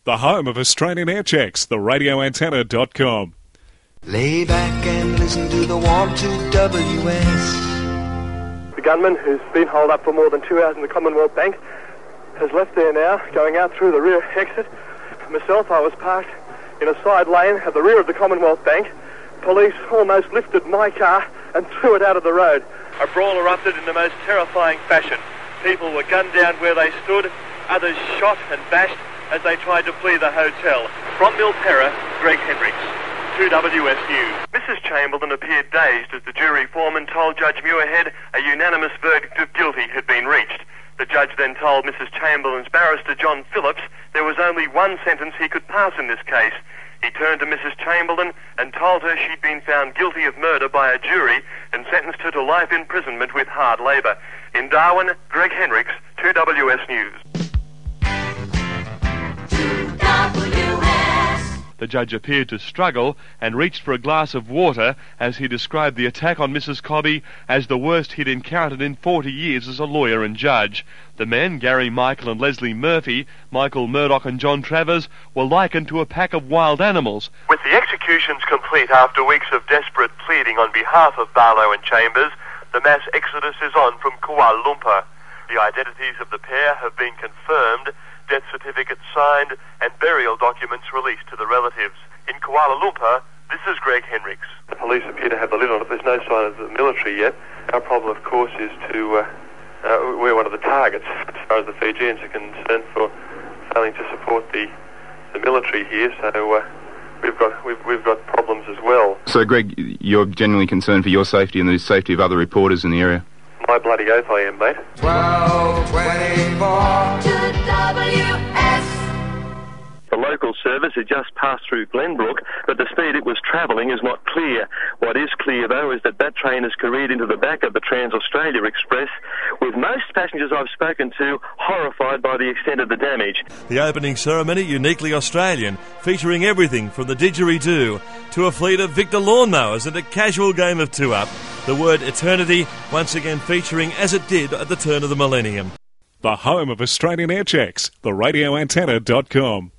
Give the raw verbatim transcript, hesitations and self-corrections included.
the home of Australian Air Checks, the radio antenna dot com. Lay back and listen to the warm two W S. The gunman, who's been holed up for more than two hours in the Commonwealth Bank, has left there now, going out through the rear exit. Myself, I was parked in a side lane at the rear of the Commonwealth Bank. Police almost lifted my car and threw it out of the road. A brawl erupted in the most terrifying fashion. People were gunned down where they stood, others shot and bashed as they tried to flee the hotel. From Milperra, Greg Hendricks, two W S News. Missus Chamberlain appeared dazed as the jury foreman told Judge Muirhead a unanimous verdict of guilty had been reached. The judge then told Missus Chamberlain's barrister, John Phillips, there was only one sentence he could pass in this case. He turned to Missus Chamberlain and told her she'd been found guilty of murder by a jury and sentenced her to life imprisonment with hard labour. In Darwin, Greg Hendricks, two W S News. The judge appeared to struggle and reached for a glass of water as he described the attack on Missus Cobby as the worst he'd encountered in forty years as a lawyer and judge. The men, Gary Michael and Leslie Murphy, Michael Murdoch and John Travers, were likened to a pack of wild animals. With the executions complete after weeks of desperate pleading on behalf of Barlow and Chambers, the mass exodus is on from Kuala Lumpur. The identities of the pair have been confirmed, death certificates signed, and burial documents released to the relatives. In Kuala Lumpur, this is Greg Hendricks. The police appear to have the lid on it. There's no sign of the military yet. Our problem, of course, is to... Uh, uh, we're one of the targets, as far as the Fijians are concerned, for failing to support the, the military here, so uh, we've got we've, we've got problems as well. So, Greg, you're genuinely concerned for your safety and the safety of other reporters in the area? My bloody oath I am, mate. twelve twenty-four two W S. The local service had just passed through Glenbrook, but the speed it was travelling is not clear. What is clear, though, is that that train has careered into the back of the Trans-Australia Express, with most passengers I've spoken to horrified by the extent of the damage. The opening ceremony, uniquely Australian, featuring everything from the didgeridoo to a fleet of Victor lawnmowers and a casual game of two-up. The word eternity once again featuring as it did at the turn of the millennium. The home of Australian Air Checks, the radio antenna dot com.